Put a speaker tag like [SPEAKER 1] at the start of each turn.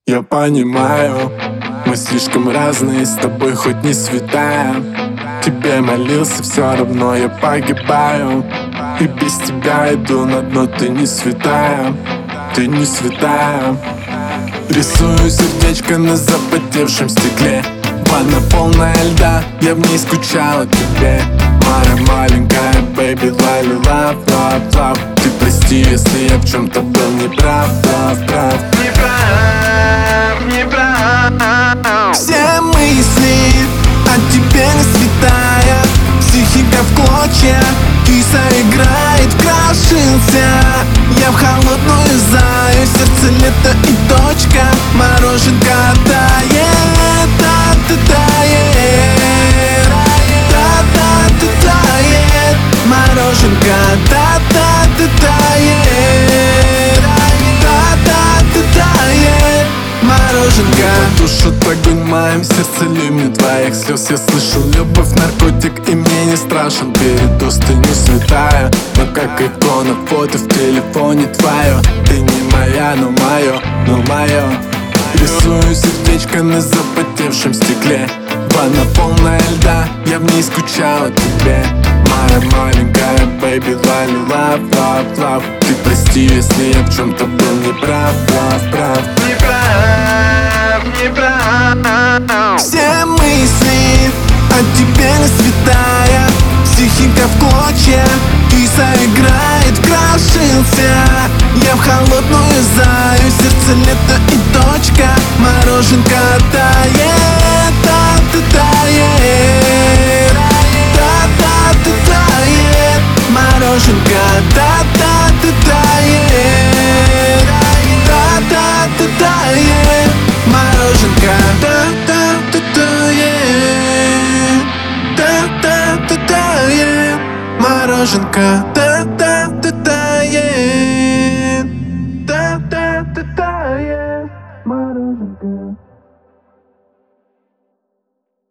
[SPEAKER 1] Я понимаю, мы слишком разные, с тобой хоть не святая. Тебе молился, все равно я погибаю. И без тебя иду на дно, ты не святая, ты не святая. Рисую сердечко на запотевшем стекле. Ванна полная льда, я в ней скучала тебе. Моя маленькая baby, love, love, love, love. Ты прости, если я в чем-то был неправ, прав.
[SPEAKER 2] Не прав.
[SPEAKER 1] Все мысли о тебе не святая. Психика в клочья, киса играет, крошился. Я в холодную заю, сердце лето и точка. Мороженка тает, тает. Мороженка тает, мороженка. Тушит огонь в моем сердце, ливни твоих слез. Я слышу любовь, наркотик, и мне не страшен передоз. Ты не святая, но как икона в фото в телефоне твое. Ты не моя, но мое. Рисую сердечко на запотевшем стекле. Ванна полная льда, я в ней скучала тебе. Моя маленькая baby, love, love, love, love. Ты прости, если я в чем-то был неправ, прав.
[SPEAKER 2] Не прав.
[SPEAKER 1] Все мысли о тебе не святая. Психика в клочья, киса играет, крошился. Я в холодную заю, сердце лето и точка. Мороженка тает, тает. Мороженка тает, мороженка тает, мороженка тает, мороженка.